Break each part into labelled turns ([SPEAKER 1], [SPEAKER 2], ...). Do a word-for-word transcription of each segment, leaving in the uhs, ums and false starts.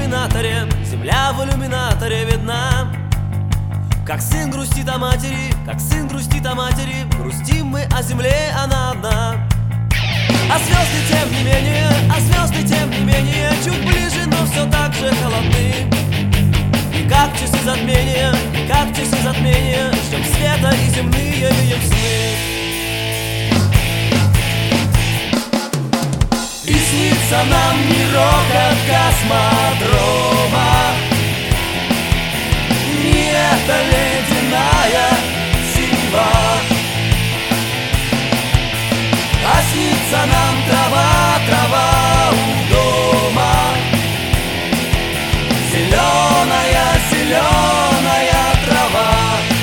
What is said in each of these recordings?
[SPEAKER 1] иллюминаторе, земля в иллюминаторе видна. Как сын грустит о матери, как сын грустит о матери, грустим мы о земле, она одна. А звезды тем не менее, а звезды тем не менее чуть ближе, но все так же холодны. И как часы затмения, и как часы затмения, ждем света и земные видим сны. И снится нам мирок от космодрома, не эта ледяная синева. А снится нам трава, трава у дома, зеленая, зеленая трава.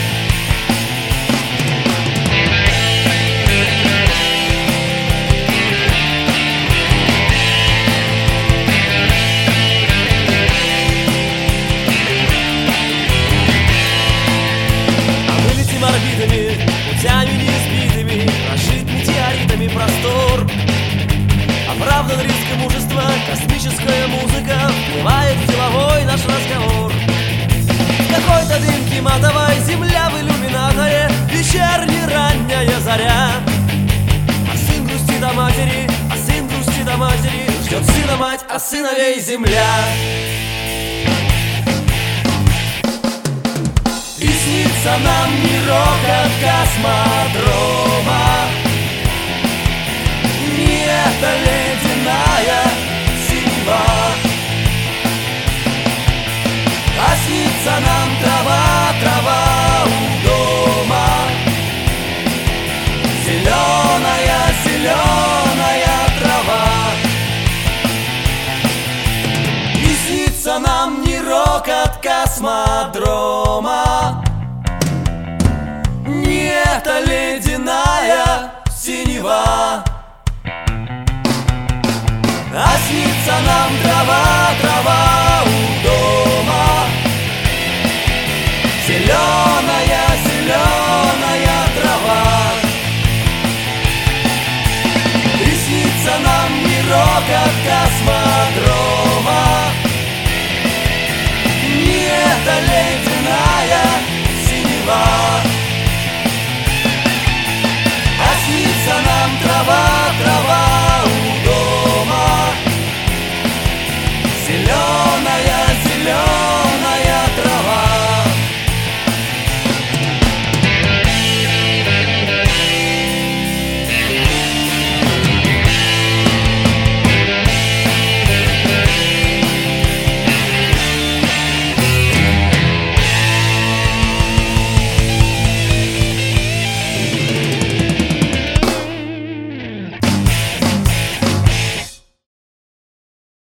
[SPEAKER 1] А мы летим орбитами, путями неизбитыми, прожит метеоритами простор. Оправдан риск и мужество, космическая музыка вплывает в деловой наш разговор. В какой-то дымке матовой земля в иллюминаторе, вечерняя ранняя заря. А сын грустит о матери, а сын грустит о матери, ждет сына мать, а сыновей земля. И снится нам мирок от космодрома, не эта ледяная синева. А снится нам трава, трава у дома, зеленая, зеленая трава. И снится нам мирок от космодрома, не эта ледяная синева. А снится нам трава, трава